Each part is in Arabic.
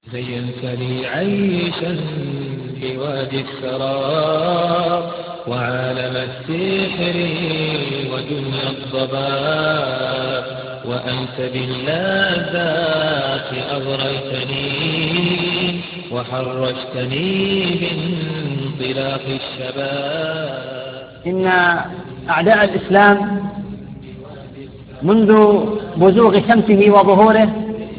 زينت لي عيشا في وادي الثرى وعالم السحر ودنيا الضباب، وأنت باللذات أغريتني وحرشتني بانطلاق الشباب. إن أعداء الإسلام منذ بزوغ شمسه وظهوره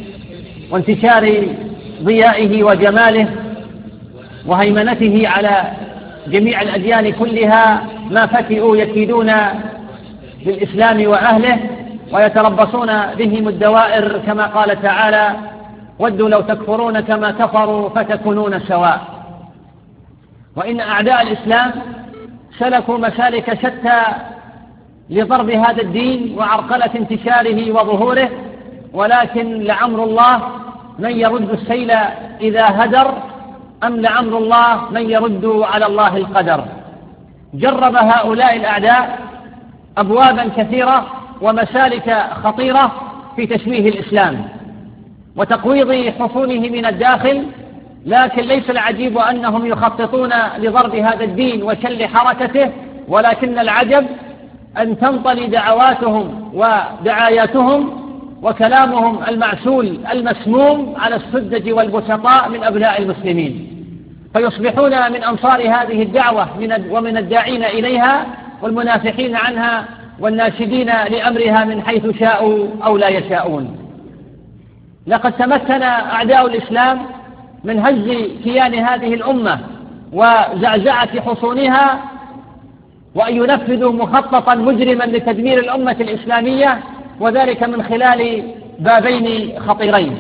وانتشار ضيائه وجماله وهيمنته على جميع الأديان كلها ما فتئوا يكيدون بالإسلام وأهله ويتربصون بهم الدوائر، كما قال تعالى: ودوا لو تكفرون كما كفروا فتكونون سواء. وإن أعداء الإسلام سلكوا مسالك شتى لضرب هذا الدين وعرقلة انتشاره وظهوره، ولكن لعمر الله من يرد السيل إذا هدر، أم لعمر الله من يرد على الله القدر. جرب هؤلاء الأعداء أبوابا كثيرة ومسالك خطيرة في تشويه الإسلام وتقويض حصونه من الداخل، لكن ليس العجيب أنهم يخططون لضرب هذا الدين وشل حركته، ولكن العجب أن تنطلي دعواتهم ودعاياتهم وكلامهم المعسول المسموم على السذج والبسطاء من أبناء المسلمين، فيصبحون من أنصار هذه الدعوة ومن الداعين إليها والمنافحين عنها والناشدين لأمرها من حيث شاءوا أو لا يشاءون. لقد تمكن أعداء الإسلام من هز كيان هذه الأمة وزعزعة حصونها، وأن ينفذوا مخططا مجرما لتدمير الأمة الإسلامية، وذلك من خلال بابين خطيرين،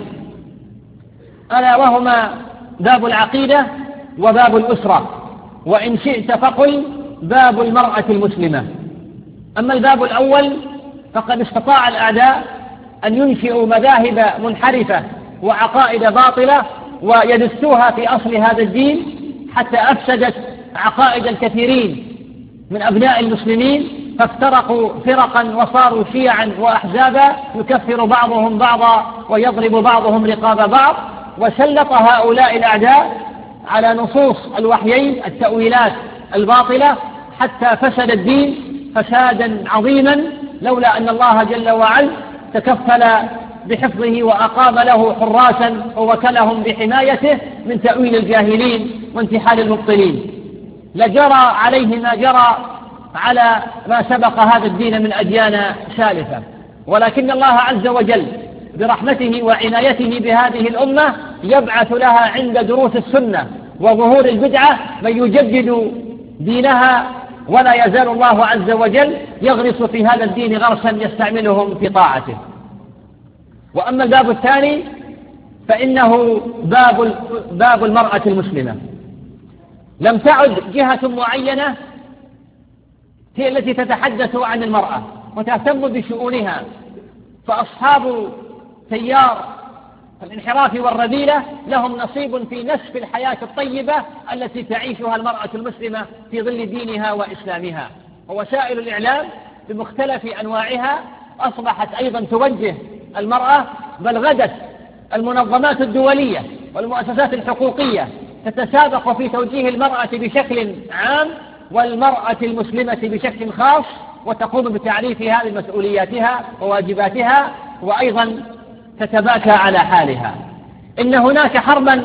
ألا وهما باب العقيدة وباب الأسرة، وإن شئت فقل باب المرأة المسلمة. أما الباب الأول فقد استطاع الأعداء أن ينشئوا مذاهب منحرفة وعقائد باطلة ويدسوها في أصل هذا الدين، حتى أفسدت عقائد الكثيرين من أبناء المسلمين، فافترقوا فرقا وصاروا شيعا وأحزابا يكفر بعضهم بعضا ويضرب بعضهم رقاب بعض. وسلط هؤلاء الأعداء على نصوص الوحيين التأويلات الباطلة حتى فسد الدين فسادا عظيما، لولا أن الله جل وعلا تكفل بحفظه وأقام له حراسا ووكلهم بحمايته من تأويل الجاهلين وانتحال المبطلين، لجرى عليه ما جرى على ما سبق هذا الدين من أديان سالفة. ولكن الله عز وجل برحمته وعنايته بهذه الأمة يبعث لها عند دروس السنة وظهور البدعة من يجدد دينها، ولا يزال الله عز وجل يغرس في هذا الدين غرسا يستعملهم في طاعته. وأما الباب الثاني فإنه باب المرأة المسلمة. لم تعد جهة معينة هي التي تتحدث عن المرأة وتهتم بشؤونها، فأصحاب تيار الانحراف والرذيلة لهم نصيب في نسف الحياة الطيبة التي تعيشها المرأة المسلمة في ظل دينها وإسلامها. ووسائل الإعلام بمختلف أنواعها أصبحت أيضا توجه المرأة، بل غدت المنظمات الدولية والمؤسسات الحقوقية تتسابق في توجيه المرأة بشكل عام والمرأة المسلمة بشكل خاص، وتقوم بتعريفها بمسؤولياتها وواجباتها، وأيضا تتباكى على حالها. إن هناك حربا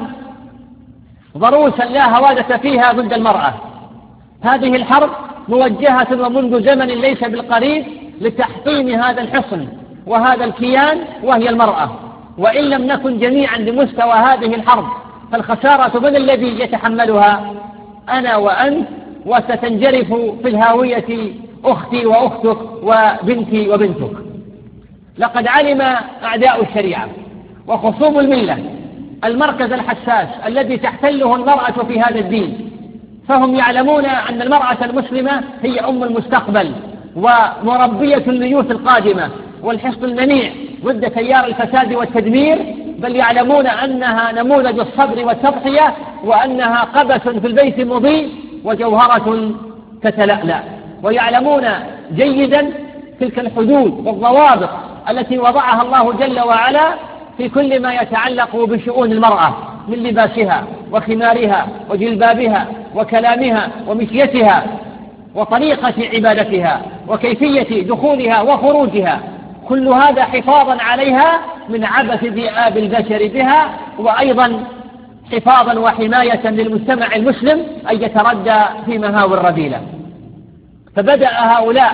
ضروسا لا هوادة فيها ضد المرأة. هذه الحرب موجهة ومنذ زمن ليس بالقريب لتحطيم هذا الحصن وهذا الكيان وهي المرأة. وإن لم نكن جميعا بمستوى هذه الحرب فالخسارة من الذي يتحملها؟ أنا وأنت، وستنجرف في الهاوية أختي وأختك وبنتي وبنتك. لقد علم أعداء الشريعة وخصوم الملة المركز الحساس الذي تحتله المرأة في هذا الدين، فهم يعلمون أن المرأة المسلمة هي أم المستقبل ومربية الليوث القادمة والحصن المنيع ضد تيار الفساد والتدمير، بل يعلمون أنها نموذج الصبر والتضحية، وأنها قبس في البيت مضيء وجوهرة تتلألأ. ويعلمون جيدا تلك الحدود والضوابط التي وضعها الله جل وعلا في كل ما يتعلق بشؤون المرأة، من لباسها وخمارها وجلبابها وكلامها ومشيتها وطريقة عبادتها وكيفية دخولها وخروجها، كل هذا حفاظا عليها من عبث ذئاب البشر بها، وأيضا حفاظا وحماية للمجتمع المسلم أن يتردى في مهاوي الرذيلة. فبدأ هؤلاء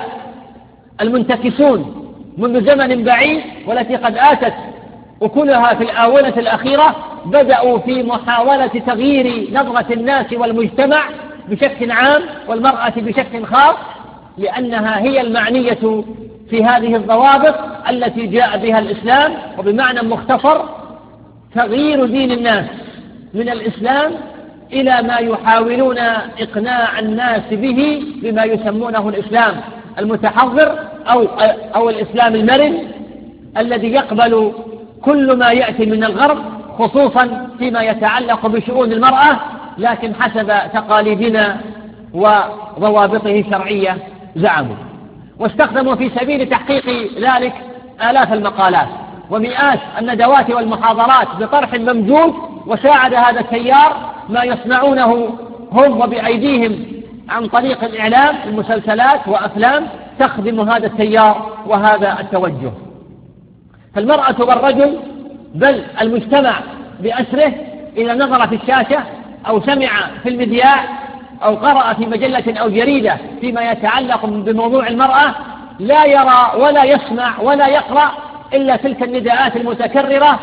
المنتكسون منذ زمن بعيد، والتي قد آتت أكلها في الآونة الأخيرة، بدأوا في محاولة تغيير نظرة الناس والمجتمع بشكل عام والمرأة بشكل خاص، لأنها هي المعنية في هذه الضوابط التي جاء بها الإسلام. وبمعنى مختصر تغيير دين الناس من الإسلام إلى ما يحاولون إقناع الناس به بما يسمونه الإسلام المتحضر أو الإسلام المرن، الذي يقبل كل ما يأتي من الغرب، خصوصا فيما يتعلق بشؤون المرأة، لكن حسب تقاليدنا وضوابطه الشرعية زعموا. واستخدموا في سبيل تحقيق ذلك آلاف المقالات ومئات الندوات والمحاضرات بطرح ممجود، وساعد هذا التيار ما يصنعونه هم وبأيديهم عن طريق الإعلام، المسلسلات وأفلام تخدم هذا التيار وهذا التوجه. فالمرأة والرجل بل المجتمع بأسره إذا نظر في الشاشة أو سمع في المذياع أو قرأ في مجلة أو جريدة فيما يتعلق بموضوع المرأة، لا يرى ولا يسمع ولا يقرأ إلا تلك النداءات المتكررة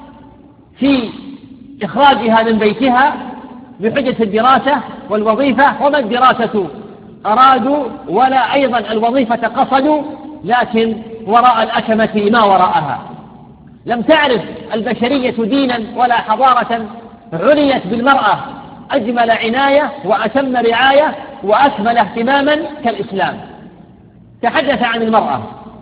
في إخراجها من بيتها بحجة الدراسة والوظيفة، وما الدراسة أرادوا ولا أيضا الوظيفة قصدوا، لكن وراء الأكمة ما وراءها. لم تعرف البشرية دينا ولا حضارة عنيت بالمرأة أجمل عناية وأتم رعاية وأكمل اهتماما كالإسلام. تحدث عن المرأة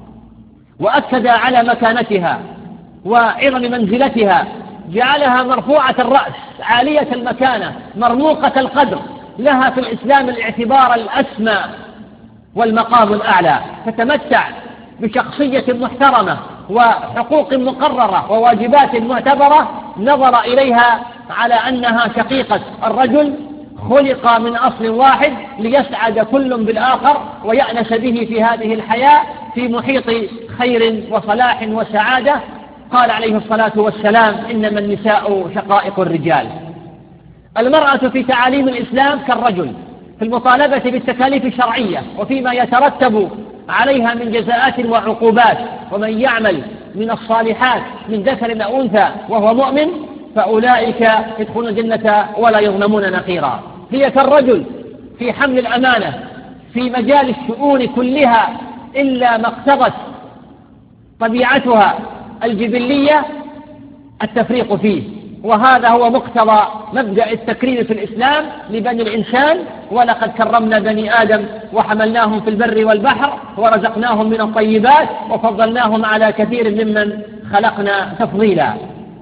وأكد على مكانتها وعظم منزلتها، جعلها مرفوعة الرأس عالية المكانة مرموقة القدر، لها في الإسلام الاعتبار الأسمى والمقام الأعلى، تتمتع بشخصية محترمة وحقوق مقررة وواجبات معتبرة، نظر إليها على أنها شقيقة الرجل، خلق من أصل واحد ليسعد كل بالآخر ويأنس به في هذه الحياة في محيط خير وصلاح وسعادة. قال عليه الصلاة والسلام: إنما النساء شقائق الرجال. المرأة في تعاليم الإسلام كالرجل في المطالبة بالتكاليف الشرعية وفيما يترتب عليها من جزاءات وعقوبات، ومن يعمل من الصالحات من ذكر أو أنثى وهو مؤمن فأولئك يدخلون الجنة ولا يظلمون نقيرا. هي كالرجل في حمل الأمانة في مجال الشؤون كلها إلا ما اقتضت طبيعتها الجبلية التفريق فيه، وهذا هو مقتضى مبدأ التكريم في الإسلام لبني الإنسان: ولقد كرمنا بني آدم وحملناهم في البر والبحر ورزقناهم من الطيبات وفضلناهم على كثير ممن خلقنا تفضيلا.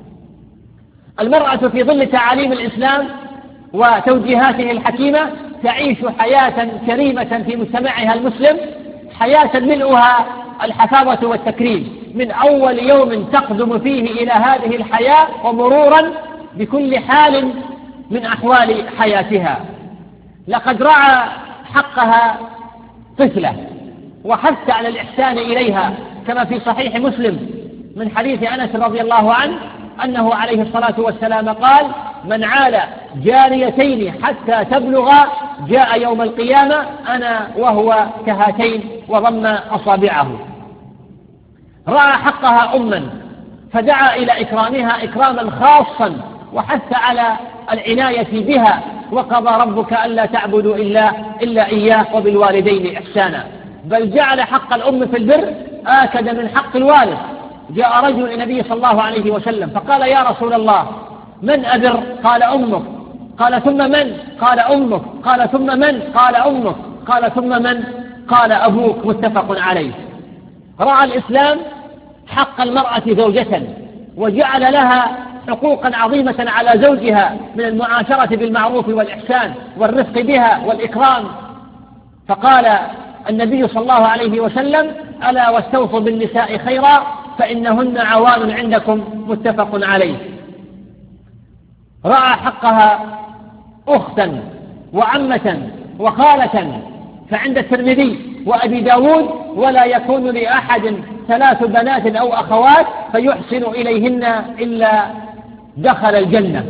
المرأة في ظل تعاليم الإسلام وتوجيهاته الحكيمة تعيش حياة كريمة في مجتمعها المسلم، حياة ملؤها الحفاوة والتكريم من أول يوم تقدم فيه إلى هذه الحياة ومرورا بكل حال من أحوال حياتها. لقد رعى حقها طفلة وحث على الإحسان إليها، كما في صحيح مسلم من حديث أنس رضي الله عنه أنه عليه الصلاة والسلام قال: من عال جاريتين حتى تبلغا جاء يوم القيامة أنا وهو كهاتين، وضم أصابعه. رأى حقها أما فدعا إلى إكرامها إكراما خاصا وحث على العناية بها: وقضى ربك ألا تعبدوا إلا إياه وبالوالدين إحسانا. بل جعل حق الأم في البر آكد من حق الوالد. جاء رجل إلى النبي صلى الله عليه وسلم فقال: يا رسول الله من أبر؟ قال: أمك. قال: ثم من؟ قال: أمك. قال: ثم من؟ قال: أمك. قال: ثم من؟ قال: أبوك. متفق عليه. رأى الإسلام حق المرأة زوجة وجعل لها حقوقا عظيمة على زوجها من المعاشرة بالمعروف والإحسان والرفق بها والإكرام. فقال النبي صلى الله عليه وسلم: ألا واستوصوا بالنساء خيرا فإنهن عوان عندكم. متفق عليه. رأى حقها أختا وعمة وخالة، فعند الترمذي وأبي داود: ولا يكون لأحد 3 بنات أو أخوات فيحسن إليهن إلا دخل الجنة.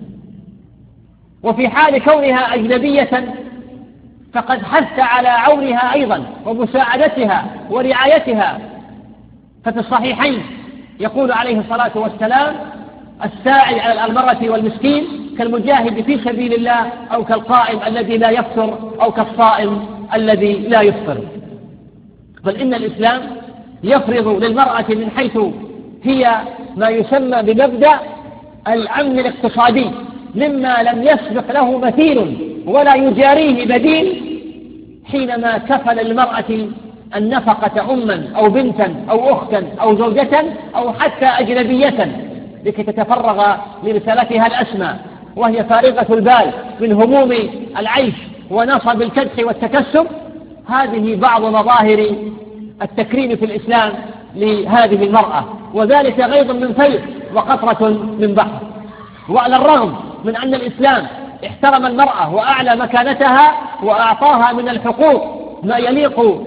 وفي حال كونها أجنبية فقد حث على عونها أيضا ومساعدتها ورعايتها، ففي الصحيحين يقول عليه الصلاة والسلام: الساعي على المرأة والمسكين كالمجاهد في سبيل الله، أو كالقائم الذي لا يفطر، أو كالصائم الذي لا يفطر. بل إن الإسلام يفرض للمرأة من حيث هي ما يسمى بمبدأ الأمن الاقتصادي، مما لم يسبق له مثيل ولا يجاريه بديل، حينما كفل المرأة النفقة أما أو بنتا أو أختا أو زوجة أو حتى أجنبية لكي تتفرغ لرسالتها الأسمى، وهي فارغة البال من هموم العيش ونصب الكدح والتكسب. هذه بعض مظاهر التكريم في الإسلام لهذه المرأة، وذلك غيض من فيض وقطرة من بحر. وعلى الرغم من أن الإسلام احترم المرأة وأعلى مكانتها وأعطاها من الحقوق ما يليق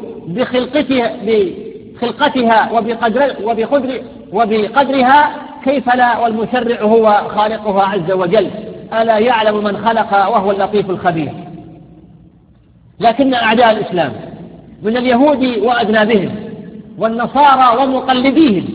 بخلقتها وبقدرها، كيف لا والمشرع هو خالقها عز وجل، ألا يعلم من خلق وهو اللطيف الخبير. لكن أعداء الإسلام من اليهود وأذنابهم والنصارى ومقلديهم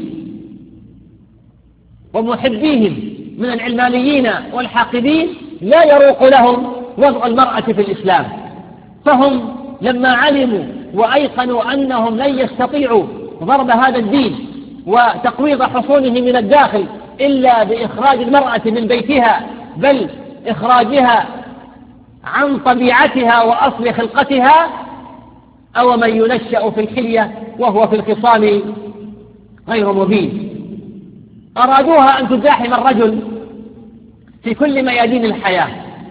ومحبيهم من العلمانيين والحاقدين لا يروق لهم وضع المرأة في الإسلام، فهم لما علموا وأيقنوا أنهم لن يستطيعوا ضرب هذا الدين وتقويض حصونه من الداخل إلا بإخراج المرأة من بيتها، بل إخراجها عن طبيعتها وأصل خلقتها، أو من ينشأ في الحلية وهو في الخصام غير مبين. أرادوها أن تزاحم الرجل في كل ميادين الحياة،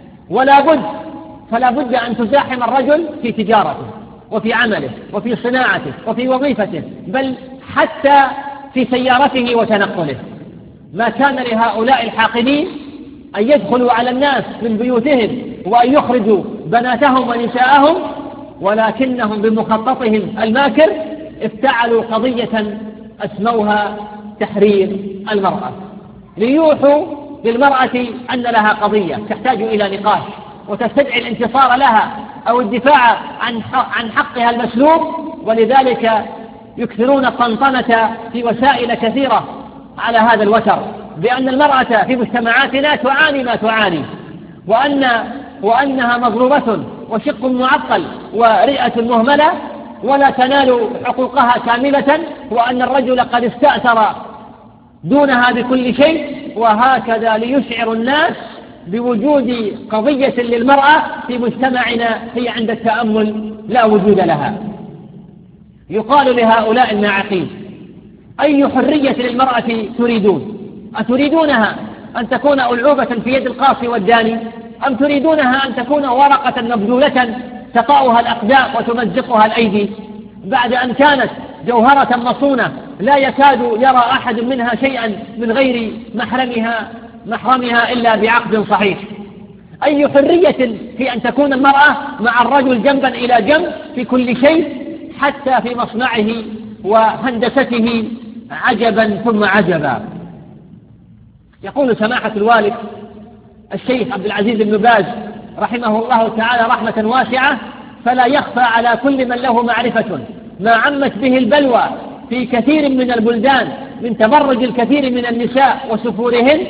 فلا بد أن تزاحم الرجل في تجارته وفي عمله وفي صناعته وفي وظيفته، بل حتى في سيارته وتنقله. ما كان لهؤلاء الحاقدين أن يدخلوا على الناس من بيوتهم وأن يخرجوا بناتهم ونساءهم، ولكنهم بمخططهم الماكر افتعلوا قضية أسموها تحرير المرأة، ليوحوا للمرأة أن لها قضية تحتاج إلى نقاش وتستدعي الانتصار لها أو الدفاع عن حقها المسلوب. ولذلك يكثرون الطنطنة في وسائل كثيرة على هذا الوتر، بأن المرأة في مجتمعاتنا تعاني ما تعاني، وأنها مظلومة وشق معطل ورئة مهملة ولا تنال حقوقها كاملة، وأن الرجل قد استأثر دونها بكل شيء، وهكذا ليشعر الناس بوجود قضية للمرأة في مجتمعنا هي عند التأمل لا وجود لها. يقال لهؤلاء الناعقين: أي حرية للمرأة تريدون؟ أتريدونها أن تكون ألعوبة في يد القاصي والداني، أم تريدونها أن تكون ورقة مبذولة تطأها الأقدام وتمزقها الأيدي، بعد أن كانت جوهرة مصونة لا يكاد يرى أحد منها شيئا من غير محرمها إلا بعقد صحيح؟ أي حرية في أن تكون المرأة مع الرجل جنبا إلى جنب في كل شيء، حتى في مصنعه وهندسته عجبا ثم عجبا. يقول سماحة الوالد الشيخ عبد العزيز بن باز رحمه الله تعالى رحمة واسعة: فلا يخفى على كل من له معرفة ما عمت به البلوى في كثير من البلدان من تبرج الكثير من النساء وسفورهن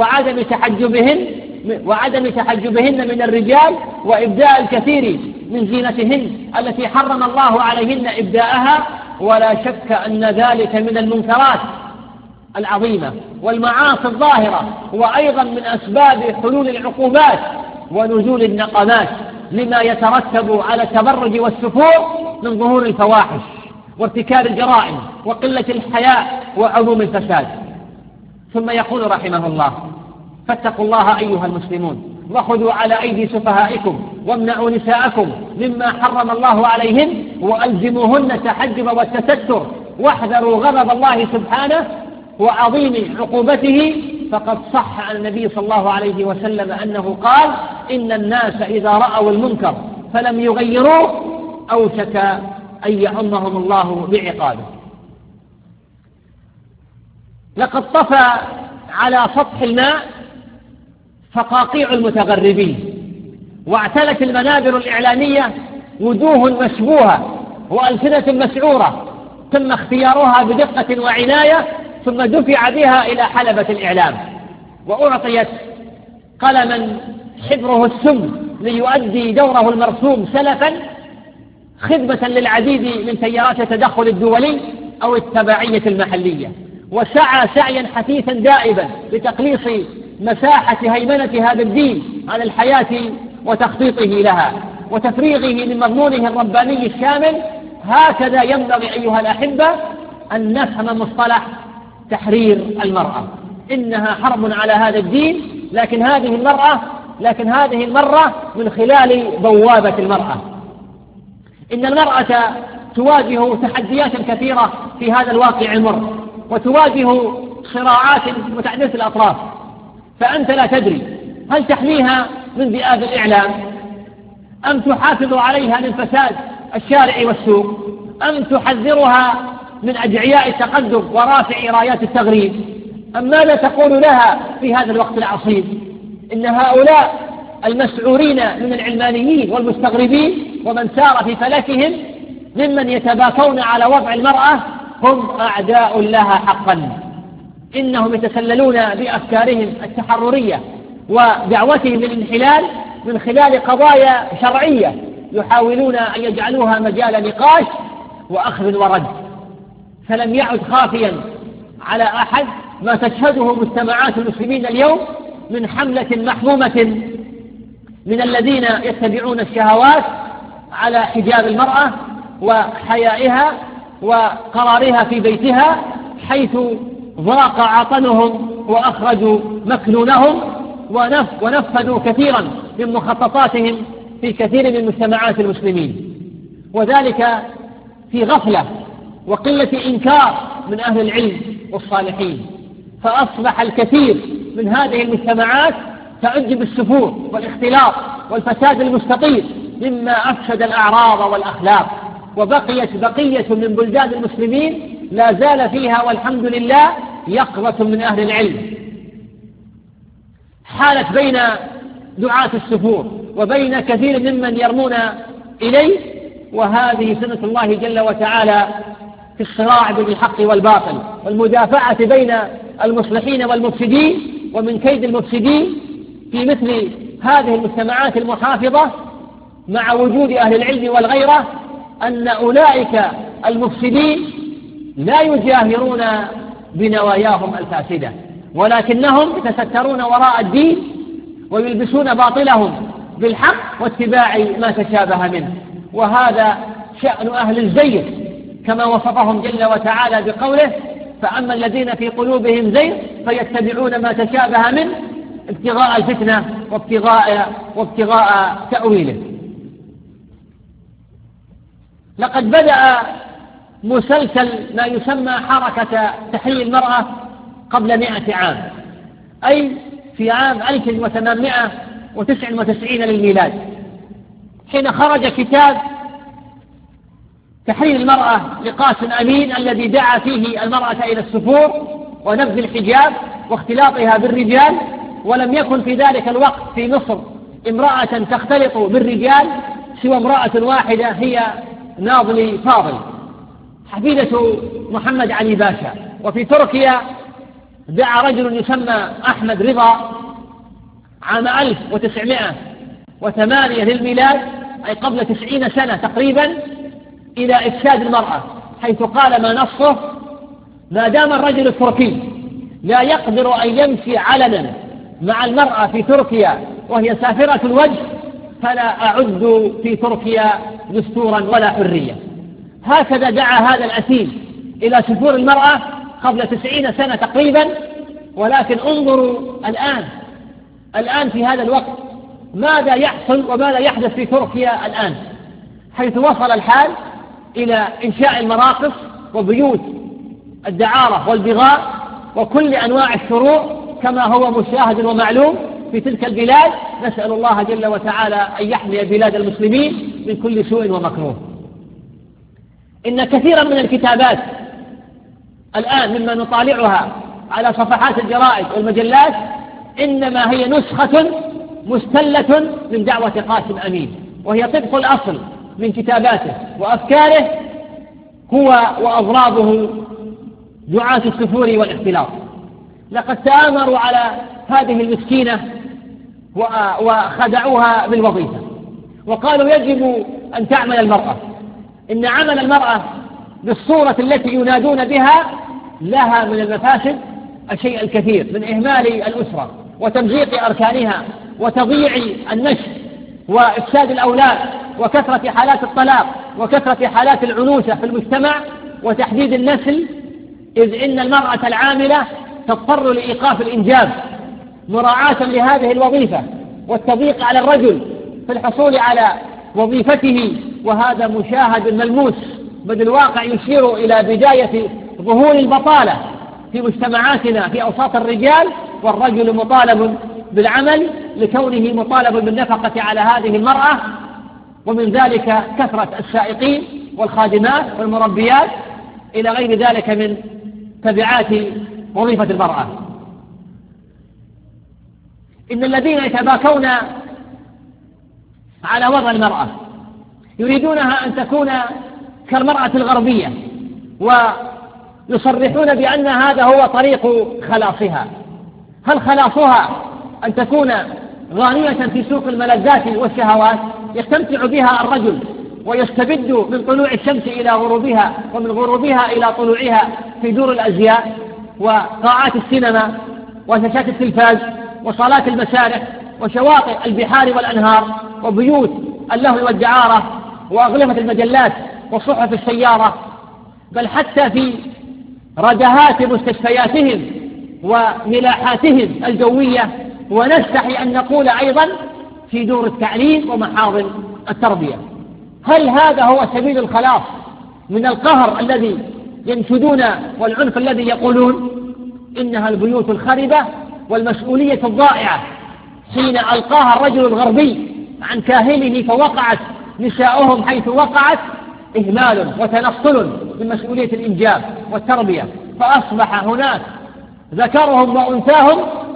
وعدم تحجبهن من الرجال وإبداء الكثير من زينتهن التي حرم الله عليهن إبداءها. ولا شك أن ذلك من المنكرات العظيمة والمعاصي الظاهرة، وأيضا من أسباب حلول العقوبات ونزول النقمات لما يترتب على التبرج والسفور من ظهور الفواحش وارتكاب الجرائم وقلة الحياء وعموم الفساد. ثم يقول رحمه الله: فاتقوا الله أيها المسلمون، وخذوا على أيدي سفهائكم، وامنعوا نساءكم مما حرم الله عليهن، وألزموهن التحجب والتستر، واحذروا غضب الله سبحانه وعظيم عقوبته فقد صح عن النبي صلى الله عليه وسلم أنه قال: إن الناس إذا رأوا المنكر فلم يغيروه أوشك أن يعمهم الله بعقابه. لقد طفى على سطح الماء فقاقيع المتغربين، واعتلت المنابر الإعلامية وجوه مشبوهة وألسنة مسعورة، تم اختيارها بدقة وعناية، ثم دفع بها إلى حلبة الإعلام، وأعطيت قلما حبره السم ليؤدي دوره المرسوم سلفا، خدمة للعديد من تيارات التدخل الدولي أو التبعية المحلية، وسعى سعيا حثيثا دائبا لتقليص مساحة هيمنة هذا الدين على الحياة وتخطيطه لها وتفريغه من مضمونه الرباني الشامل. هكذا ينبغي أيها الأحبة أن نفهم مصطلح تحرير المرأة. إنها حرب على هذا الدين، لكن هذه المرة من خلال بوابة المرأة. إن المرأة تواجه تحديات كثيرة في هذا الواقع المر، وتواجه صراعات متعددة الأطراف، فأنت لا تدري هل تحميها من ذئاب الإعلام، أم تحافظ عليها من فساد الشارع والسوق، أم تحذرها من أدعياء التقدم ورافع رايات التغريب، أم ماذا تقول لها في هذا الوقت العصيب؟ إن هؤلاء المسعورين من العلمانيين والمستغربين ومن سار في فلكهم ممن يتباكون على وضع المرأة هم أعداء لها حقا. إنهم يتسللون بأفكارهم التحررية ودعوتهم للانحلال من خلال قضايا شرعية يحاولون أن يجعلوها مجال نقاش وأخذ ورد، فلم يعد خافيا على أحد ما تشهده مجتمعات المسلمين اليوم من حملة محمومة من الذين يتبعون الشهوات على حجاب المرأة وحيائها وقرارها في بيتها، حيث ضاق عطنهم وأخرجوا مكنونهم ونفذوا كثيرا من مخططاتهم في كثير من مجتمعات المسلمين، وذلك في غفلة وقلة إنكار من أهل العلم والصالحين. فأصبح الكثير من هذه المجتمعات تعج بالسفور والاختلاط والفساد المستطيل مما أفسد الأعراض والأخلاق، وبقيت بقية من بلدان المسلمين لا زال فيها والحمد لله يقظة من أهل العلم حالت بين دعاة السفور وبين كثير ممن يرمون إليه، وهذه سنة الله جل وتعالى في الصراع بين الحق والباطل والمدافعة بين المصلحين والمفسدين، ومن كيد المفسدين في مثل هذه المجتمعات المحافظة مع وجود أهل العلم والغيرة أن أولئك المفسدين لا يجاهرون بنواياهم الفاسدة، ولكنهم يتسترون وراء الدين ويلبسون باطلهم بالحق واتباع ما تشابه منه. وهذا شأن أهل الزيغ كما وصفهم جل وتعالى بقوله: فأما الذين في قلوبهم زيغ فيتبعون ما تشابه منه ابتغاء الفتنة وابتغاء تأويله. لقد بدأ مسلسل ما يسمى حركة تحرير المرأة قبل 100 عام، أي في عام 1899 للميلاد، حين خرج كتاب تحرير المرأة لقاسم أمين الذي دعا فيه المرأة إلى السفور ونبذ الحجاب واختلاطها بالرجال. ولم يكن في ذلك الوقت في مصر امرأة تختلط بالرجال سوى امرأة واحدة، هي ناضلي فاضل حفيدة محمد علي باشا. وفي تركيا دعا رجل يسمى أحمد رضا عام 1908 للميلاد، أي قبل 90 سنة تقريبا، إلى إفساد المرأة، حيث قال ما نصه: ما دام الرجل التركي لا يقدر أن يمشي علنا مع المرأة في تركيا وهي سافرة الوجه فلا أعد في تركيا دستورا ولا حرية. هكذا دعا هذا الأثيم إلى سفور المرأة قبل 90 سنة تقريبا. ولكن انظروا الآن في هذا الوقت ماذا يحصل وماذا يحدث في تركيا الآن، حيث وصل الحال إلى إنشاء المراقص وبيوت الدعارة والبغاء وكل أنواع الشرور كما هو مشاهد ومعلوم في تلك البلاد. نسأل الله جل وتعالى أن يحمي بلاد المسلمين من كل سوء ومكروه. إن كثيرا من الكتابات الآن مما نطالعها على صفحات الجرائد والمجلات إنما هي نسخة مستلة من دعوة قاسم أمين، وهي طبق الأصل من كتاباته وأفكاره هو وأضرابه دعاة السفور والاختلاط. لقد تآمروا على هذه المسكينة وخدعوها بالوظيفة، وقالوا يجب أن تعمل المرأة، إن عمل المرأة بالصورة التي ينادون بها لها من المفاسد الشيء الكثير، من إهمال الأسرة وتمزيق أركانها وتضييع النشء وإفساد الأولاد وكثرة حالات الطلاق وكثرة حالات العنوسة في المجتمع وتحديد النسل، إذ إن المرأة العاملة تضطر لإيقاف الإنجاب مراعاة لهذه الوظيفة والتضييق على الرجل في الحصول على وظيفته. وهذا مشاهد ملموس، بل الواقع يشير إلى بداية ظهور البطالة في مجتمعاتنا في أوساط الرجال، والرجل مطالب بالعمل لكونه مطالب بالنفقة على هذه المرأة، ومن ذلك كثرة السائقين والخادمات والمربيات إلى غير ذلك من تبعات وظيفة المرأة. إن الذين يتباكون على وضع المرأة يريدونها أن تكون كالمرأة الغربية، ويصرحون بأن هذا هو طريق خلاصها. هل خلاصها أن تكون غانية في سوق الملذات والشهوات يستمتع بها الرجل ويستبد من طلوع الشمس إلى غروبها ومن غروبها إلى طلوعها في دور الأزياء وقاعات السينما وشاشات التلفاز وصالات المسارح وشواطئ البحار والأنهار وبيوت اللهو والدعارة وأغلفة المجلات وصحف السيارة، بل حتى في ردهات مستشفياتهم وملاحاتهم الجوية، ونستحي أن نقول أيضا في دور التعليم ومحاضن التربية. هل هذا هو سبيل الخلاص من القهر الذي ينشدون والعنف الذي يقولون؟ إنها البيوت الخربة والمسؤولية الضائعة حين ألقاها الرجل الغربي عن كاهله فوقعت نساؤهم حيث وقعت إهمال وتنصل من مسؤولية الإنجاب والتربية، فأصبح هناك ذكرهم وأنثاهم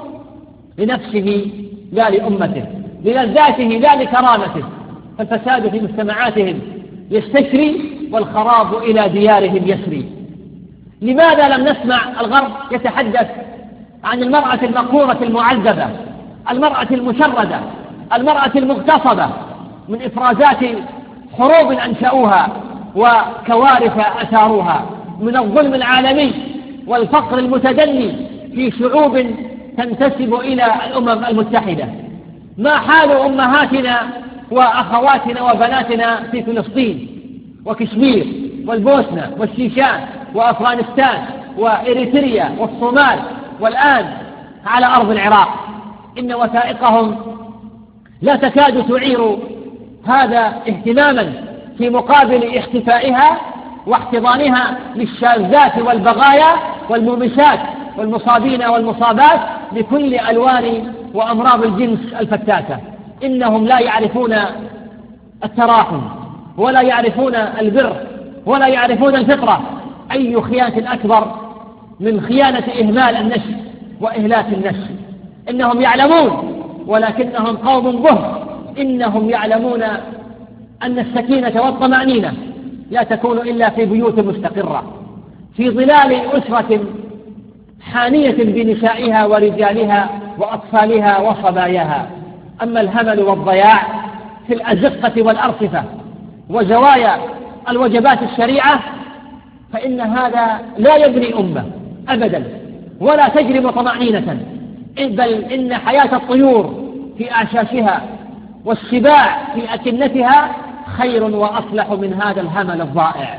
لنفسه لا لأمته، للذاته لا لكرامته، فالفساد في مجتمعاتهم يستشري والخراب إلى ديارهم يسري. لماذا لم نسمع الغرب يتحدث عن المرأة المقهورة المعذبة، المرأة المشردة، المرأة المغتصبة من إفرازات حروب أنشأوها وكوارث أثاروها، من الظلم العالمي والفقر المتدني في شعوب تنتسب إلى الأمم المتحدة؟ ما حال أمهاتنا وأخواتنا وبناتنا في فلسطين وكشمير والبوسنة والشيشان وأفغانستان وإريتريا والصومال والآن على أرض العراق؟ إن وثائقهم لا تكاد تعير هذا اهتماما في مقابل اختفائها واحتضانها للشاذات والبغايا والمومسات والمصابين والمصابات بكل ألوان وأمراض الجنس الفتاتة. إنهم لا يعرفون التراحم ولا يعرفون البر ولا يعرفون الفطرة. أي خيانة أكبر من خيانة إهمال النسل وإهلاك النسل؟ إنهم يعلمون ولكنهم قوم بهر. إنهم يعلمون أن السكينة والطمأنينة لا تكون إلا في بيوت مستقرة في ظلال أسرة حانية بنسائها ورجالها وأطفالها وصباياها. أما الهمل والضياع في الأزقة والأرصفة وزوايا الوجبات الشريعة فإن هذا لا يبني أمة أبدا ولا تجرب طمأنينة، بل إن حياة الطيور في أعشاشها والسباع في أكنتها خير وأصلح من هذا الهمل الضائع.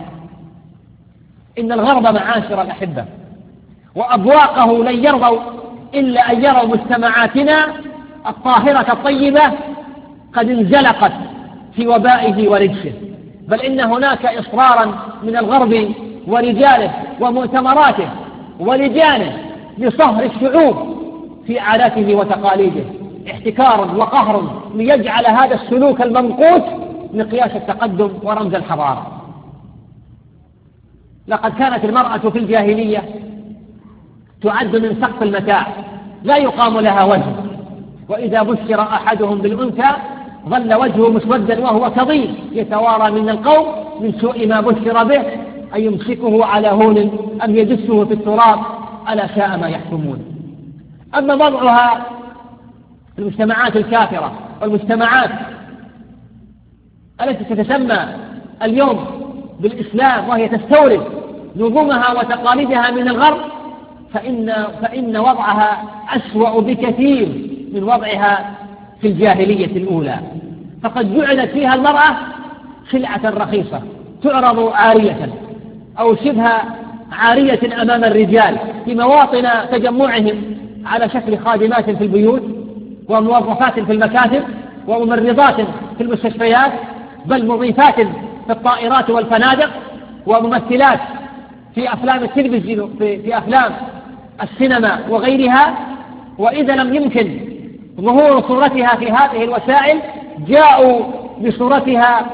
إن الغرب معاشر الأحبة وأبواقه لن يرضوا إلا أن يروا مجتمعاتنا الطاهرة الطيبة قد انزلقت في وبائه ورجسه، بل إن هناك إصرارا من الغرب ورجاله ومؤتمراته ولجانه لصهر الشعوب في عاداته وتقاليده، احتكارا وقهرا ليجعل هذا السلوك الممقوت مقياس التقدم ورمز الحضارة. لقد كانت المرأة في الجاهلية تعد من سقف المتاع، لا يقام لها وجه، وإذا بشر أحدهم بالأنثى ظل وجهه مسودا وهو كظيم يتوارى من القوم من سوء ما بشر به، أن يمسكه على هون أم يدسه في التراب، ألا ساء ما يحكمون. أما وضعها في المجتمعات الكافرة والمجتمعات التي تتسمى اليوم بالإسلام وهي تستورد نظمها وتقاليدها من الغرب، فإن وضعها أسوأ بكثير من وضعها في الجاهلية الأولى. فقد جعلت فيها المرأة سلعة رخيصة تعرض عارية أو شبه عارية أمام الرجال في مواطن تجمعهم على شكل خادمات في البيوت وموظفات في المكاتب وممرضات في المستشفيات، بل مضيفات في الطائرات والفنادق، وممثلات في أفلام التلفزيون في أفلام السينما وغيرها. وإذا لم يمكن ظهور صورتها في هذه الوسائل جاءوا بصورتها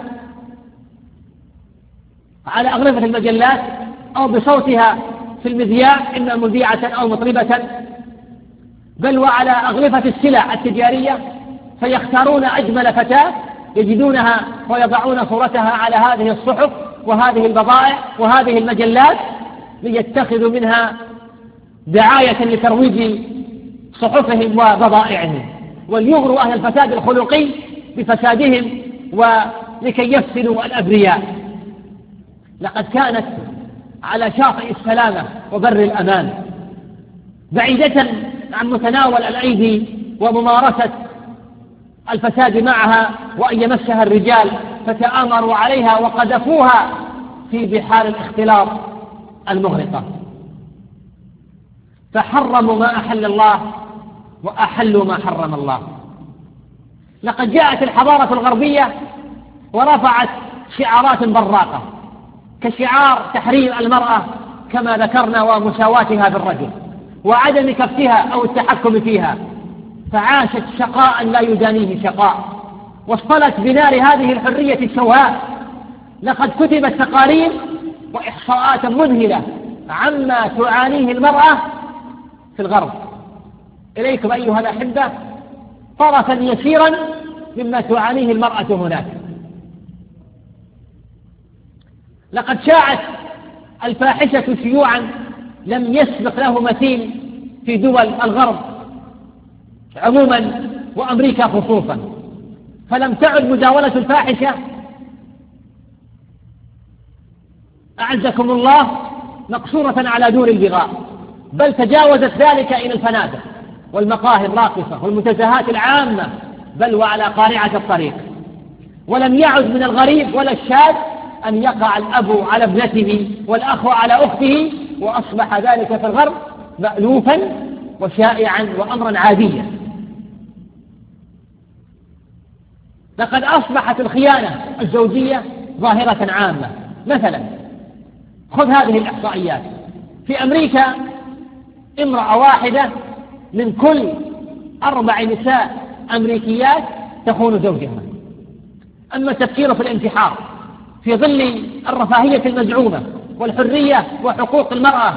على أغلفة المجلات أو بصوتها في المذياع، إما مذيعة أو مطربة، بل وعلى أغلفة السلع التجارية، فيختارون أجمل فتاة يجدونها ويضعون صورتها على هذه الصحف وهذه البضائع وهذه المجلات ليتخذوا منها دعاية لترويج صحفهم وبضائعهم، وليغروا أهل الفساد الخلقي بفسادهم ولكي يفسدوا الأبرياء. لقد كانت على شاطئ السلامة وبر الأمان، بعيدة عن متناول الأيدي وممارسة الفساد معها، وأن يمسها الرجال فتآمروا عليها وقذفوها في بحار الاختلاط المغرقة، فحرموا ما أحل الله وأحلوا ما حرم الله. لقد جاءت الحضارة الغربية ورفعت شعارات براقة كشعار تحرير المرأة كما ذكرنا ومساواتها بالرجل وعدم كفتها أو التحكم فيها، فعاشت شقاء لا يدانيه شقاء، واصطلت بنار هذه الحرية السوهاء. لقد كتبت تقارير وإحصاءات مذهلة عما تعانيه المرأة في الغرب. إليكم أيها الأحبة طرفا يسيرا مما تعانيه المرأة هناك. لقد شاعت الفاحشة شيوعا لم يسبق له مثيل في دول الغرب عموما وأمريكا خصوصا، فلم تعد مزاولة الفاحشة أعزكم الله مقصورة على دور البغاء، بل تجاوزت ذلك إلى الفنادق والمقاهي الراقصة والمنتزهات العامة، بل وعلى قارعة الطريق. ولم يعد من الغريب ولا الشاذ أن يقع الأب على ابنته والأخ على أخته، وأصبح ذلك في الغرب مألوفا وشائعا وأمرا عاديا. لقد أصبحت الخيانة الزوجية ظاهرة عامة. مثلا خذ هذه الإحصائيات: في أمريكا امرأة واحدة من كل 4 نساء أمريكيات تخون زوجها. أما التفكير في الانتحار في ظل الرفاهية المزعومة والحرية وحقوق المرأة،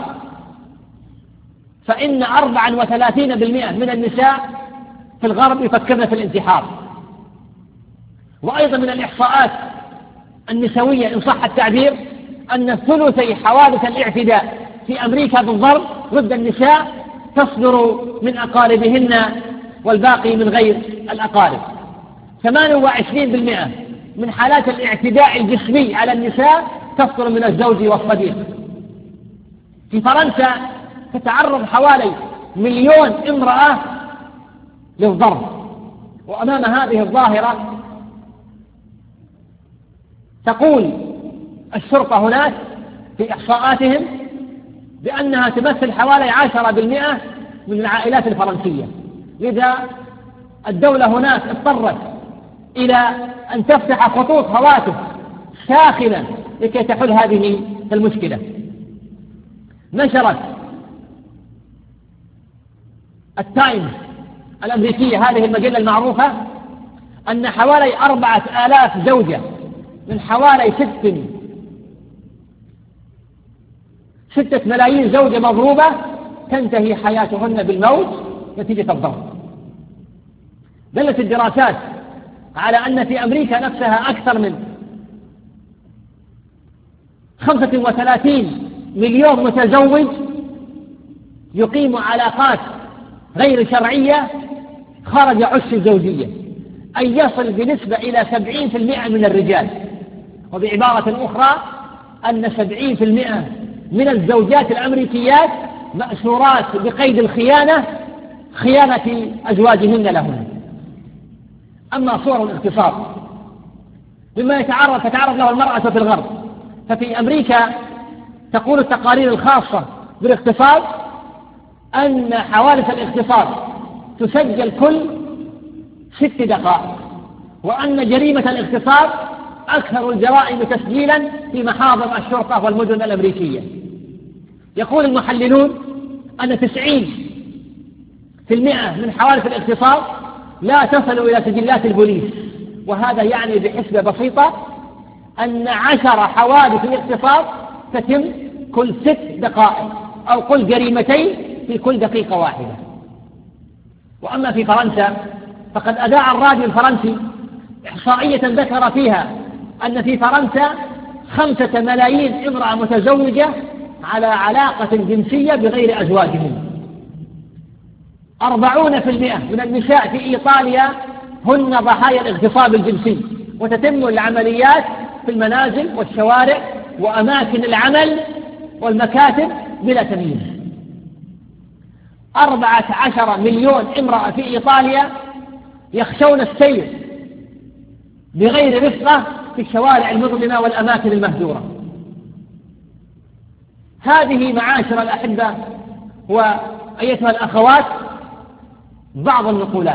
فإن 34% من النساء في الغرب يفكرن في الانتحار. وأيضا من الإحصاءات النسوية إن صح التعبير أن ثلثي حوادث الاعتداء في أمريكا بالضرب ضد النساء تصدر من أقاربهن والباقي من غير الأقارب. 28% من حالات الاعتداء الجسمي على النساء تصدر من الزوج والصديق. في فرنسا تتعرض حوالي 1,000,000 امرأة للضرب. وأمام هذه الظاهرة تقول الشرطة هناك في إحصاءاتهم بأنها تمثل حوالي 10% من العائلات الفرنسية. لذا الدولة هناك اضطرت إلى أن تفتح خطوط هواتف ساخنة لكي تحل هذه المشكلة. نشرت التايمز الأمريكية، هذه المجلة المعروفة، أن حوالي 4000 زوجة من حوالي 6 ملايين زوجة مضروبة تنتهي حياتهن بالموت نتيجة الضرب. دلت الدراسات على أن في أمريكا نفسها أكثر من 35 مليون متزوج يقيم علاقات غير شرعية خارج عش الزوجية، أي يصل بنسبة إلى 70% من الرجال. وبعبارة أخرى أن 70% من الزوجات الأمريكيات مأسورات بقيد الخيانة، خيانة أزواجهن لهن. أما صور الاغتصاب مما تتعرض له المرأة في الغرب، ففي أمريكا تقول التقارير الخاصة بالاغتصاب أن حوادث الاغتصاب تسجل كل 6 دقائق، وأن جريمة الاغتصاب أكثر الجرائم تسجيلا في محاضر الشرطة والمدن الأمريكية. يقول المحللون أن 90% من حوادث الاغتصاب لا تصل إلى سجلات البوليس، وهذا يعني بحسبة بسيطة أن 10 حوادث الاغتصاب تتم كل 6 دقائق، أو كل جريمتين في كل دقيقة واحدة. وأما في فرنسا فقد أذاع الراديو الفرنسي إحصائية ذكر فيها أن في فرنسا 5 ملايين امرأة متزوجة على علاقة جنسية بغير أزواجهم. 40% من النساء في إيطاليا هن ضحايا الاغتصاب الجنسي، وتتم العمليات في المنازل والشوارع وأماكن العمل والمكاتب بلا تمييز. 14 مليون امرأة في إيطاليا يخشون السير بغير رفقة في الشوارع المظلمة والأماكن المهجورة. هذه معاشر الأحبة وأيتها الأخوات بعض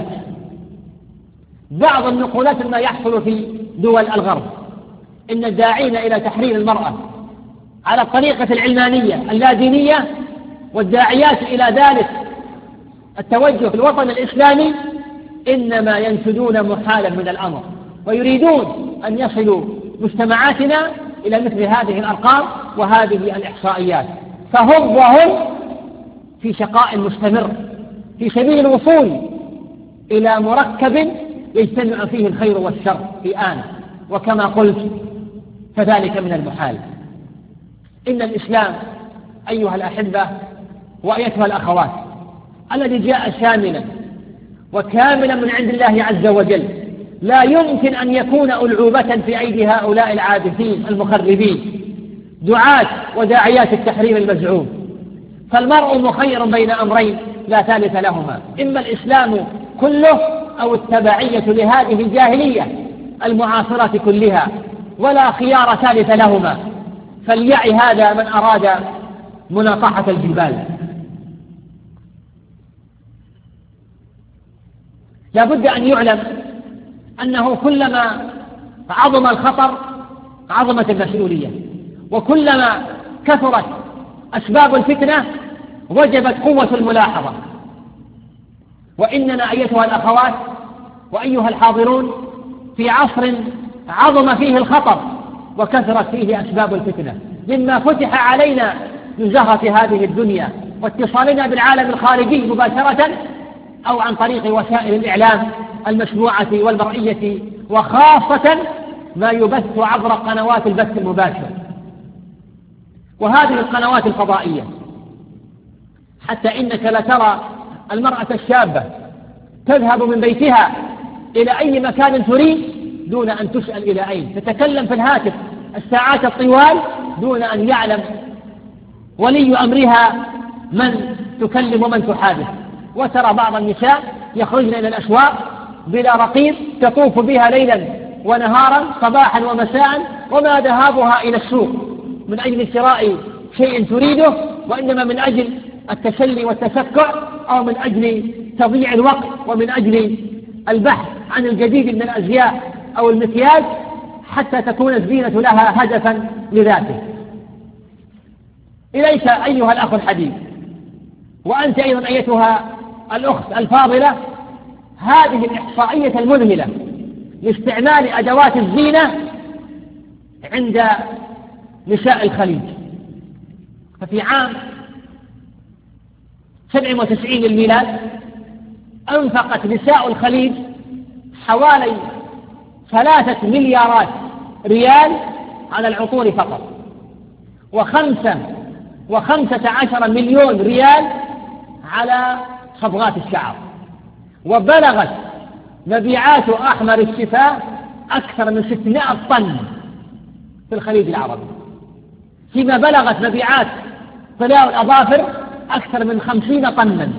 النقولات مما يحصل في دول الغرب. إن الداعين إلى تحرير المرأة على الطريقة العلمانية اللادينية والداعيات إلى ذلك التوجه في الوطن الإسلامي إنما ينشدون محالا من الأمر، ويريدون أن يصلوا مجتمعاتنا إلى مثل هذه الأرقام وهذه الإحصائيات، فهم في شقاء مستمر في سبيل الوصول إلى مركب يجتمع فيه الخير والشر في آن، وكما قلت فذلك من المحال. إن الإسلام أيها الأحبة وأيتها الأخوات الذي جاء شاملا وكاملا من عند الله عز وجل لا يمكن أن يكون ألعوبة في أيدي هؤلاء العابثين المخربين دعاة وداعيات التحريم المزعوم. فالمرء مخير بين أمرين لا ثالث لهما: إما الإسلام كله أو التبعية لهذه الجاهلية المعاصرة كلها، ولا خيار ثالث لهما. فليعي هذا من أراد مناطحة الجبال. لا بد أن يعلم أنه كلما عظم الخطر عظمت المسؤولية، وكلما كثرت أسباب الفتنة وجبت قوة الملاحظة. وإننا أيتها الأخوات وأيها الحاضرون في عصر عظم فيه الخطر وكثرت فيه أسباب الفتنة، مما فتح علينا من زهرة هذه الدنيا واتصالنا بالعالم الخارجي مباشرة أو عن طريق وسائل الإعلام المسموعة والمرئية، وخاصة ما يبث عبر قنوات البث المباشر وهذه القنوات الفضائية، حتى إنك لترى المرأة الشابة تذهب من بيتها إلى أي مكان تريد دون أن تسأل إلى أين، تتكلم في الهاتف الساعات الطوال دون أن يعلم ولي أمرها من تكلم ومن تحادث. وترى بعض النساء يخرجن إلى الأسواق بلا رقيب تطوف بها ليلا ونهارا صباحا ومساء، وما ذهابها إلى السوق من أجل شراء شيء تريده، وإنما من أجل التسلي والتسكع، أو من أجل تضييع الوقت، ومن أجل البحث عن الجديد من الأزياء أو المكياج، حتى تكون الزينة لها هدفا لذاته. إليك أيها الأخ الحبيب، وأنت أيضا أيتها الأخت الفاضلة هذه الإحصائية المذهلة لاستعمال أدوات الزينة عند نساء الخليج. ففي عام 97 للميلاد أنفقت نساء الخليج حوالي 3 مليارات ريال على العطور فقط، و15 مليون ريال على صبغات الشعر. وبلغت مبيعات أحمر الشفاه أكثر من 600 طن في الخليج العربي، فيما بلغت مبيعات طلاء الأظافر أكثر من 50 طنا.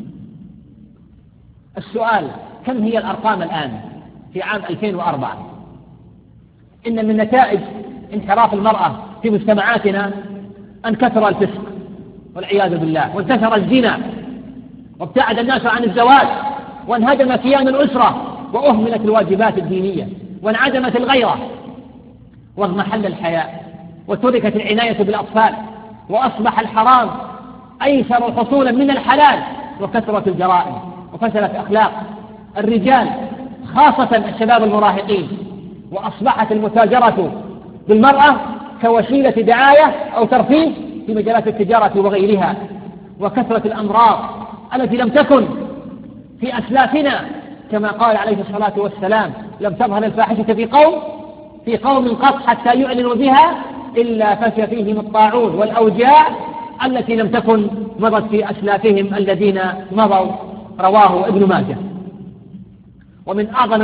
السؤال: كم هي الأرقام الآن في عام 2004؟ إن من نتائج انحراف المرأة في مجتمعاتنا أن كثر الفسق والعياذ بالله، وانتشر الزنا، وابتعد الناس عن الزواج، وانهدم كيان الأسرة، وأهملت الواجبات الدينية، وانعدمت الغيرة، واضمحل الحياء، وتركت العناية بالأطفال، وأصبح الحرام أيسر حصولا من الحلال، وكثرت الجرائم، وفشلت أخلاق الرجال خاصة الشباب المراهقين، وأصبحت المتاجرة بالمرأة كوسيلة دعاية أو ترفيه في مجالات التجارة وغيرها، وكثرة الأمراض التي لم تكن في أسلافنا، كما قال عليه الصلاة والسلام: لم تظهر الفاحشة في قوم قط حتى يعلنوا بها إلا فشى فيهم الطاعون والأوجاع التي لم تكن مضت في أسلافهم الذين مضوا. رواه ابن ماجه. ومن أعظم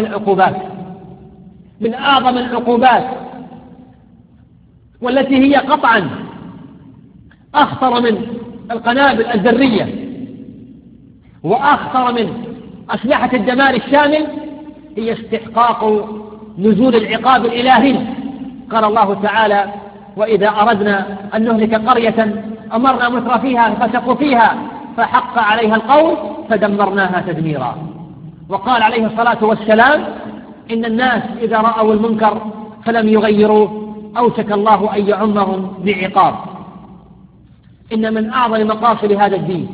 العقوبات والتي هي قطعا أخطر من القنابل الذرية وأخطر من أسلحة الدمار الشامل هي استحقاق نزول العقاب الإلهي. قال الله تعالى: وإذا أردنا أن نهلك قرية أمرنا متر فيها ففسقوا فيها فحق عليها القول فدمرناها تدميرا. وقال عليه الصلاة والسلام: إن الناس إذا رأوا المنكر فلم يغيروه أوشك الله أن يعمهم بعقاب. إن من أعظم مقاصد هذا الدين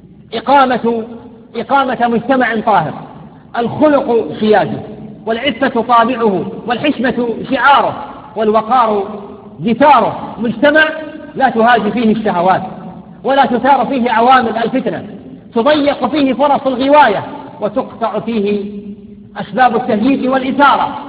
إقامة مجتمع طاهر، الخلق سياده، والعفة طابعه، والحشمة شعاره، والوقار دثاره. مجتمع لا تهاج فيه الشهوات، ولا تثار فيه عوامل الفتنة، تضيق فيه فرص الغواية، وتقطع فيه أسباب التهييج والإثارة.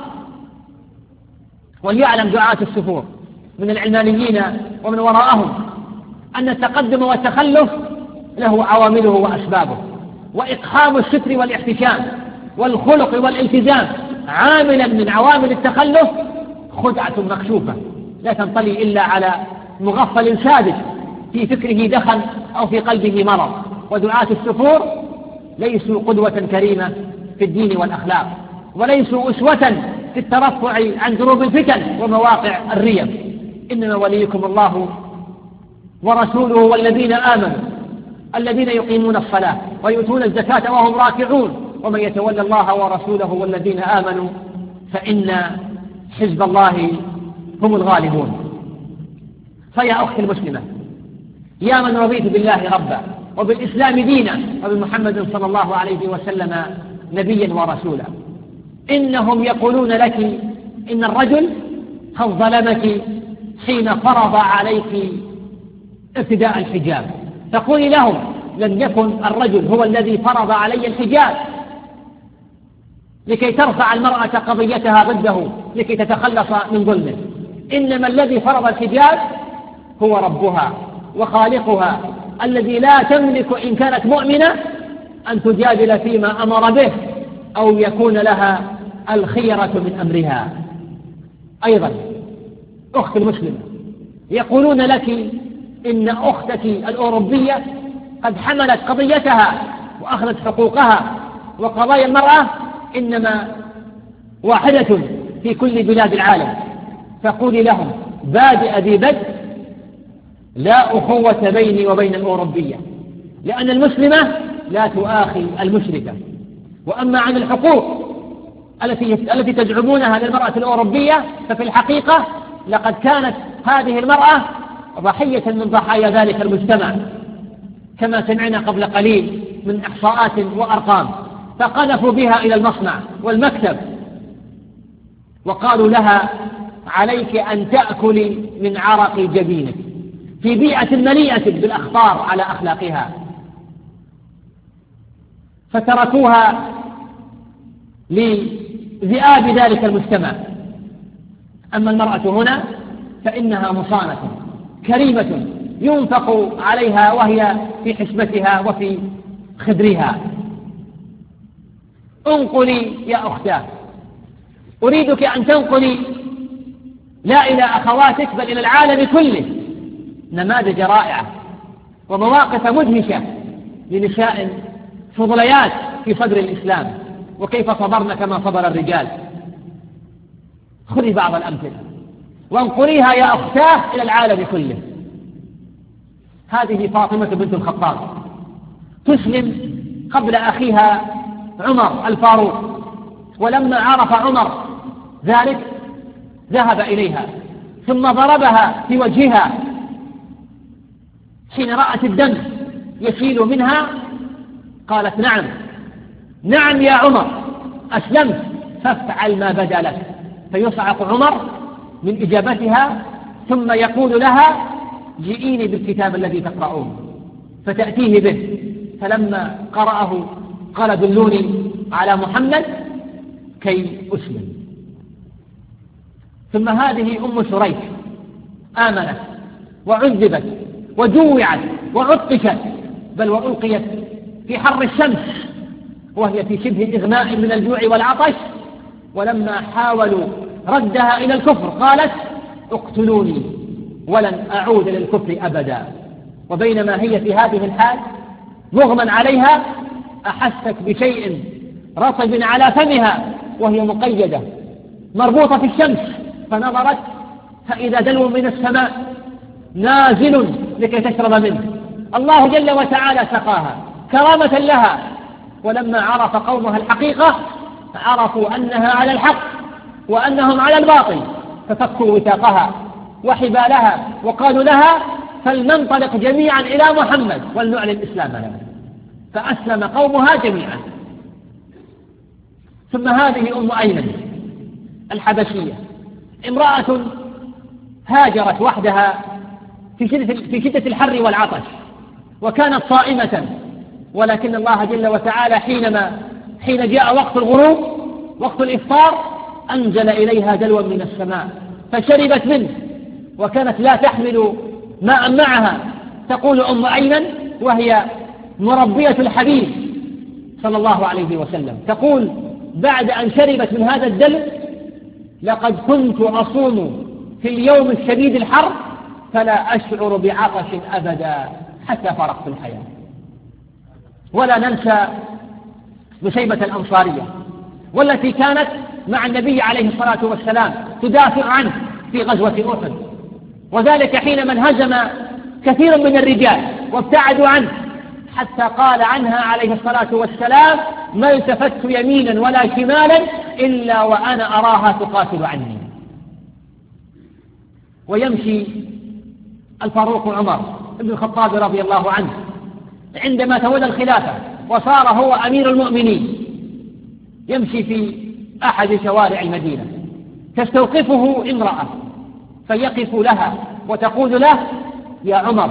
وليعلم دعاة السفور من العلمانيين ومن وراءهم أن التقدم والتخلف له عوامله وأسبابه، وإقحام الستر والاحتشام والخلق والالتزام عاملا من عوامل التخلف خدعة مكشوفة لا تنطلي إلا على مغفل ساذج في فكره دخن أو في قلبه مرض. ودعاة السفور ليسوا قدوة كريمة في الدين والأخلاق، وليسوا أسوة في الترفع عن دروب الفتن ومواقع الريم. إنما وليكم الله ورسوله والذين آمنوا الذين يقيمون الصلاة ويؤتون الزكاة وهم راكعون، ومن يتولى الله ورسوله والذين آمنوا فإن حزب الله هم الغالبون. فيا أختي المسلمة، يا من رضيت بالله ربا وبالإسلام دينا وبمحمد صلى الله عليه وسلم نبيا ورسولا، إنهم يقولون لك إن الرجل قد ظلمك حين فرض عليك ابتداء الحجاب. تقولي لهم: لم يكن الرجل هو الذي فرض علي الحجاب لكي ترفع المرأة قضيتها ضده لكي تتخلص من ظلمه، إنما الذي فرض الحجاب هو ربها وخالقها الذي لا تملك إن كانت مؤمنة أن تجادل فيما أمر به أو يكون لها الخيرة من أمرها. أيضا أختي المسلمة، يقولون لك إن أختك الأوروبية قد حملت قضيتها وأخذت حقوقها، وقضايا المرأة إنما واحدة في كل بلاد العالم. فقولي لهم: بادئ ذي بدء لا أخوة بيني وبين الأوروبية، لأن المسلمة لا تؤاخي المشركة. وأما عن الحقوق التي تزعمونها للمرأة الأوروبية ففي الحقيقة لقد كانت هذه المرأة ضحية من ضحايا ذلك المجتمع، كما سمعنا قبل قليل من إحصاءات وأرقام، فقذفوا بها إلى المصنع والمكتب وقالوا لها: عليك أن تأكلي من عرق جبينك، في بيئة مليئة بالأخطار على أخلاقها. فتركوها لذئاب ذلك المجتمع. أما المرأة هنا فإنها مصانة كريمة ينفق عليها وهي في حسبتها وفي خدرها. انقلي يا أختاه، أريدك أن تنقلي لا إلى أخواتك بل إلى العالم كله نماذج رائعة ومواقف مدهشة لنساء فضليات في صدر الإسلام، وكيف صبرن كما صبر الرجال. خذي بعض الأمثلة وانقليها يا أختاه إلى العالم كله. هذه فاطمة بنت الخطاب تسلم قبل أخيها عمر الفاروق، ولما عرف عمر ذلك ذهب إليها ثم ضربها في وجهها حين رأت الدم يسيل منها. قالت: نعم نعم يا عمر، أسلمت فافعل ما بدا لك. فيصعق عمر من إجابتها ثم يقول لها: جئيني بالكتاب الذي تقرؤون، فتأتيه به. فلما قرأه قال: دلوني على محمد كي أسلم. ثم هذه أم شريك آمنت وعذبت وجوعت وعطشت، بل وألقيت في حر الشمس وهي في شبه إغماء من الجوع والعطش. ولما حاولوا ردها إلى الكفر قالت: اقتلوني ولن أعود للكفر أبدا. وبينما هي في هذه الحال مغمى عليها أحست بشيء رطب على فمها وهي مقيدة مربوطة في الشمس، فنظرت فإذا دلو من السماء نازل لكي تشرب منه. الله جل وتعالى سقاها كرامة لها. ولما عرف قومها الحقيقة عرفوا أنها على الحق وأنهم على الباطل، ففكوا وثاقها وحبالها وقالوا لها: فلننطلق جميعا إلى محمد ولنعلن الإسلام له. فأسلم قومها جميعا. ثم هذه أم أيمن الحبشية، امرأة هاجرت وحدها في شدة الحر والعطش، وكانت صائمة، ولكن الله جل وتعالى حين جاء وقت الغروب وقت الإفطار أنزل إليها دلوا من السماء فشربت منه، وكانت لا تحمل ماء معها. تقول أم أيمن وهي مربية الحبيب صلى الله عليه وسلم، تقول: بعد أن شربت من هذا الدلو لقد كنت أصوم في اليوم الشديد الحر فلا أشعر بعطش أبدا حتى فرقت الحياة. ولا ننسى نسيبة الأنصارية، والتي كانت مع النبي عليه الصلاة والسلام تدافع عنه في غزوة أحد، وذلك حينما انهزم كثير من الرجال وابتعدوا عنه، حتى قال عنها عليه الصلاة والسلام: ما التفت يمينا ولا شمالا إلا وأنا أراها تقاتل عني. ويمشي الفاروق عمر بن الخطاب رضي الله عنه عندما تولى الخلافة وصار هو أمير المؤمنين، يمشي في أحد شوارع المدينة، تستوقفه امرأة فيقف لها وتقول له: يا عمر،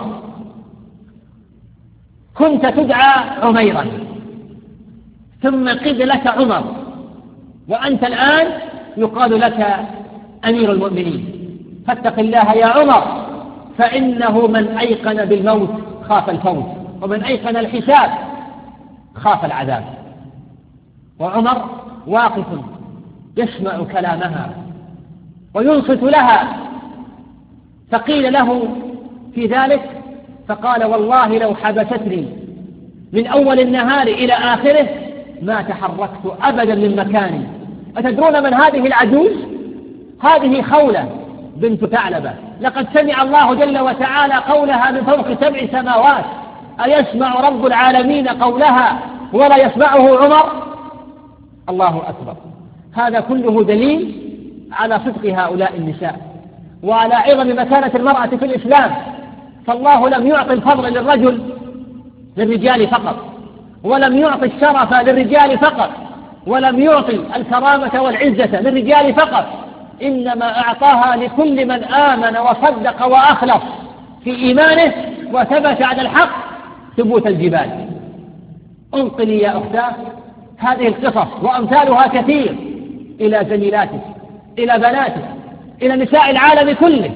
كنت تدعى عميرا ثم قيل لك عمر، وأنت الآن يقال لك أمير المؤمنين، فاتق الله يا عمر، فإنه من أيقن بالموت خاف الفوت، ومن أيقن الحساب خاف العذاب. وعمر واقف يسمع كلامها وينصت لها، فقيل له في ذلك فقال: والله لو حبستني من أول النهار إلى آخره ما تحركت أبدا من مكاني. أتدرون من هذه العجوز؟ هذه خولة بنت ثعلبة، لقد سمع الله جل وتعالى قولها من فوق 7 سماوات. أيسمع رب العالمين قولها ولا يسمعه عمر؟ الله أكبر. هذا كله دليل على صدق هؤلاء النساء وعلى عظم مكانة المرأة في الإسلام. فالله لم يعطي الفضل للرجل للرجال فقط، ولم يعطي الشرف للرجال فقط، ولم يعطي الكرامة والعزة للرجال فقط، إنما أعطاها لكل من آمن وصدق وأخلص في إيمانه وثبت على الحق ثبوت الجبال. انقلي يا أختاه هذه القصص وأمثالها كثير إلى زميلاتك، إلى بناتك، إلى نساء العالم كله.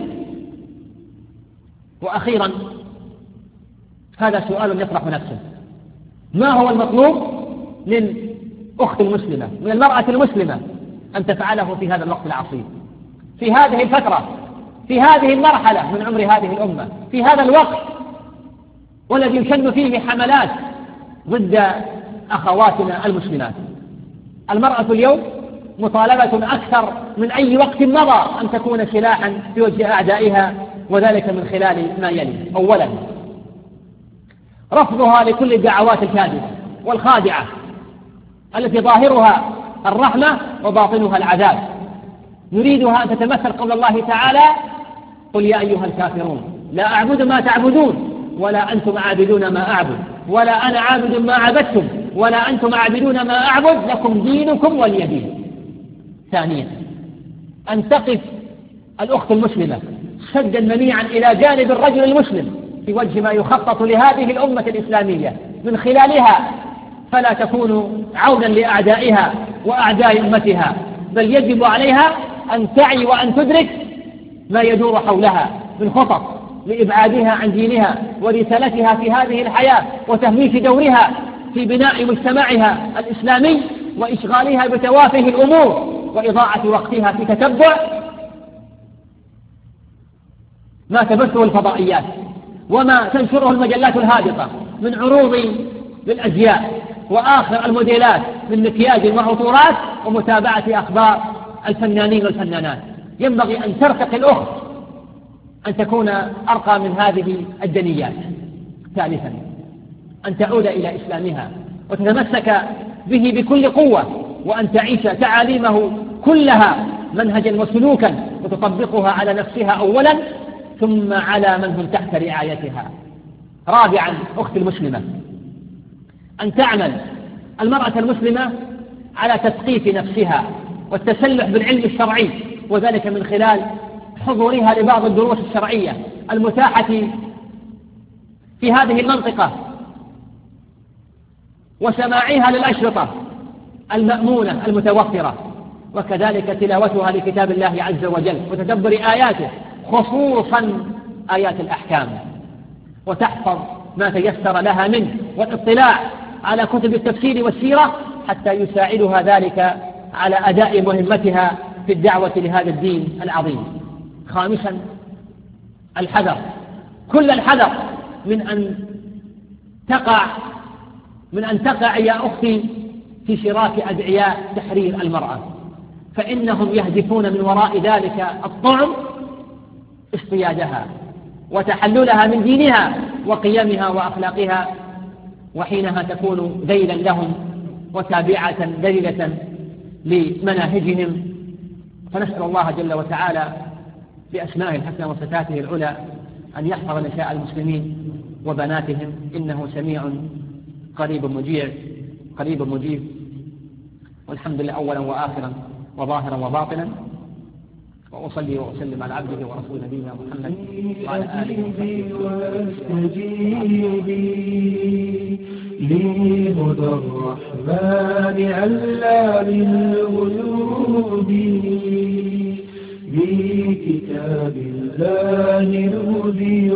وأخيرا هذا سؤال يطرح نفسه: ما هو المطلوب للأخت المسلمة، من المرأة المسلمة، أن تفعله في هذا الوقت العصيب، في هذه الفترة، في هذه المرحلة من عمر هذه الأمة، في هذا الوقت والذي يشن فيه حملات ضد أخواتنا المسلمات؟ المرأة اليوم مطالبة أكثر من أي وقت مضى أن تكون سلاحا في وجه أعدائها، وذلك من خلال ما يلي: أولا، رفضها لكل الدعوات الكاذبة والخادعة التي ظاهرها الرحمة وباطنها العذاب. نريدها أن تتمثل قول الله تعالى: قل يا أيها الكافرون لا أعبد ما تعبدون ولا أنتم عابدون ما أعبد ولا أنا عابد ما عبدتم ولا أنتم عابدون ما أعبد لكم دينكم ولي دين. ثانيا، أن تقف الأخت المسلمة سدا منيعا إلى جانب الرجل المسلم في وجه ما يخطط لهذه الأمة الإسلامية من خلالها، فلا تكون عونا لأعدائها وأعداء أمتها، بل يجب عليها أن تعي وأن تدرك ما يدور حولها من خطط لإبعادها عن دينها ورسالتها في هذه الحياة، وتهميش دورها في بناء مجتمعها الإسلامي، وإشغالها بتوافه الأمور وإضاعة وقتها في تتبع ما تبثه الفضائيات وما تنشره المجلات الهابطة من عروض للأزياء وآخر الموديلات من مكياج وعطورات ومتابعة أخبار الفنانين والفنانات. ينبغي أن ترتقي الأخت أن تكون أرقى من هذه الدنيات. ثالثا، أن تعود إلى إسلامها وتتمسك به بكل قوة، وأن تعيش تعاليمه كلها منهجا وسلوكا وتطبقها على نفسها أولا ثم على من هم تحت رعايتها. رابعا، أخت المسلمة، أن تعمل المرأة المسلمة على تثقيف نفسها والتسلح بالعلم الشرعي، وذلك من خلال حضورها لبعض الدروس الشرعية المتاحة في هذه المنطقة وسماعها للأشرطة المأمونة المتوفرة، وكذلك تلاوتها لكتاب الله عز وجل وتدبر آياته خصوصا آيات الأحكام، وتحفظ ما تيسر لها منه والاطلاع على كتب التفسير والسيرة حتى يساعدها ذلك على أداء مهمتها في الدعوة لهذا الدين العظيم. خامسا، الحذر، كل الحذر من أن تقع يا أختي في شراك أدعياء تحرير المرأة، فإنهم يهدفون من وراء ذلك الطعن اصطيادها وتحللها من دينها وقيمها وأخلاقها، وحينها تكون ذيلا لهم وتابعة ذليلة لمناهجهم. فنسأل الله جل وتعالى بأسمائه الحسنى وصفاته العلى أن يحفظ نساء المسلمين وبناتهم، إنه سميع قريب مجيب. والحمد لله أولا وآخرا وظاهرا وباطنا، وأصلي وأسلم على عبده ورسول نبينا محمد وعلى آله لهدى الرحمن علام الغيوب، بكتاب الله نودي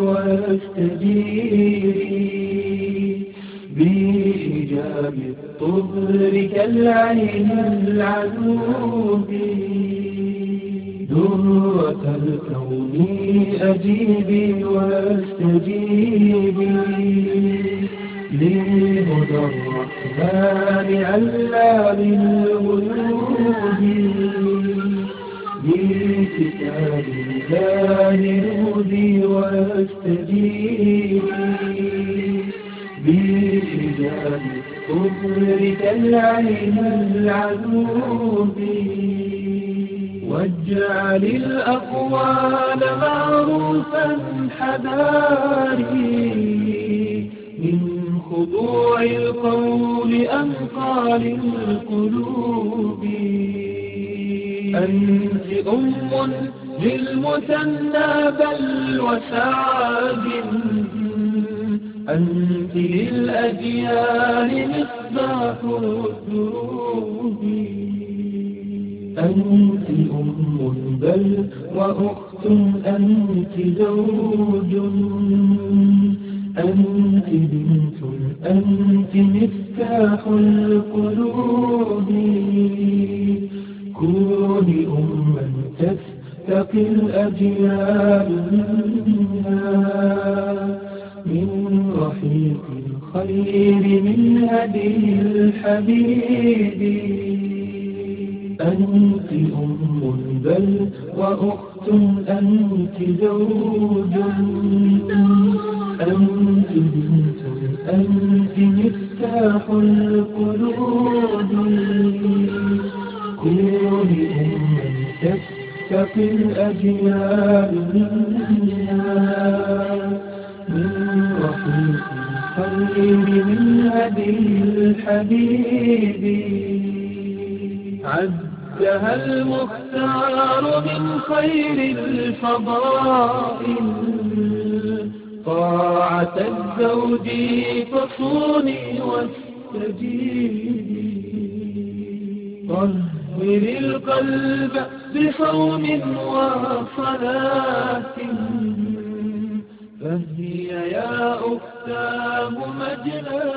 واستجيب، بحجاب الطهر كالعين العذوب، درة الكون أجيبي واستجيبي، لهدى الرحمن علام الغيوب، بكتاب الله نودي واستجيبي، بحجاب الطهر كالعين العذوب، واجعل الأقوال معروفا حذاري من خضوع القول أنقى للقلوب. أنت للمثنى بل وسعاد، أنت للأجيال مصباح الدروب. أنت بل وأخت، أنت زوج، أنت بنت، أنت مفتاح القلوب. كوني تستقي الأجيال منها، من رحيق الخير، من هدي الحبيب. أنت بل وأخت، أنت زوج، أنت بنت، أنت مفتاح القلوب. كوني تستقي الأجيال منها، من رحيق الخير، من هدي الحبيب. عدها المختار من خير الفضائل، طاعة الزوج فصوني واستجيبي. طهر القلب بصوم وصلاة، فهي يا أختاه مجلى